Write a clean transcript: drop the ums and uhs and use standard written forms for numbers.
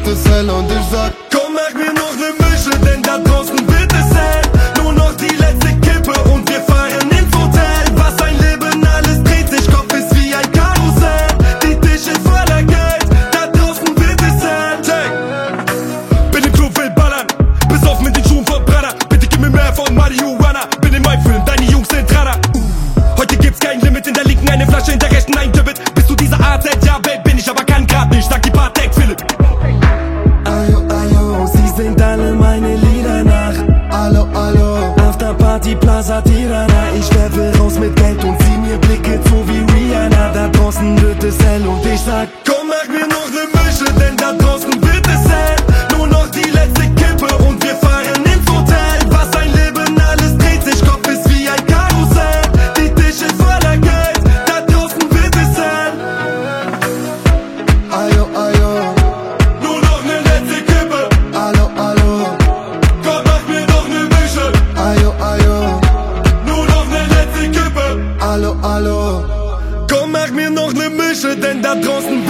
wird es hell und ich sag, komm, mach mir noch ne Mische, denn da draußen wird es hell. Nur noch die letzte Kippe und wir fahren ins Hotel. Was ein Leben, alles dreht sich, Kopf ist wie ein Karussell. Die Tische voller Geld, da draußen wird es hell. Check. Bin im Club, will ballern, bis auf mit den Schuhen von Prada. Bitte gib mir mehr von Marihuana, bin in meinem Film, deine Jungs sind Radar. Heute gibt's kein Limit, in der linken eine Flasche, in der rechten ein Tippet. Bist du dieser AZ? Ja, Babe, bin ich, aber kann grad nicht, sag die Patek Philipp. Ayo, ayo, sie singt alle meine Lieder nach. Allo, allo, Afterparty Plaza Tirana. Ich werfe raus mit Geld und zieh mir Blicke zu wie Rihanna. Da draußen wird es hell und ich sag, komm, mach mir noch ne Mische, denn da draußen wird es hell. Nur noch die letzte Kippe und wir fahren ins Hotel. Was ein Leben, alles dreht sich, Kopf ist wie ein Karussell. Die Tische voller Geld, da draußen wird es hell. ayo, ayo, Nur noch ne letzte Kippe, allo, allo, komm, mach mir noch ne Mische. ayo, ayo, Nur noch ne letzte Kippe, allo, allo. komm, mach mir noch ne Mische, denn da draußen